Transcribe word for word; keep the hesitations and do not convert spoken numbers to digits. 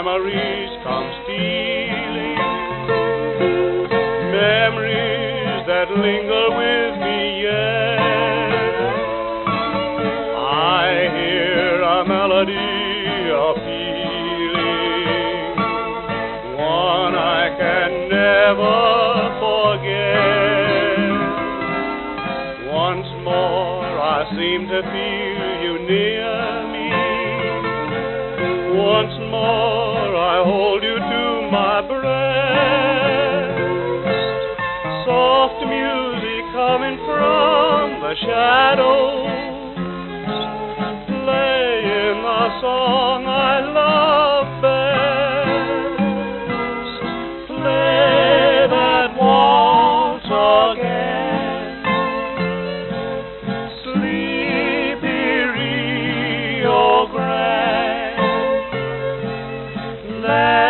memories come stealing, memories that linger with me yet. I hear a melody of feeling, one I can never forget. Once more I seem to feel you near me. Once more I hold you to my breast. Soft music coming from the shadows, playing the song I love best. Play that waltz again, Sleepy Rio Grande. Let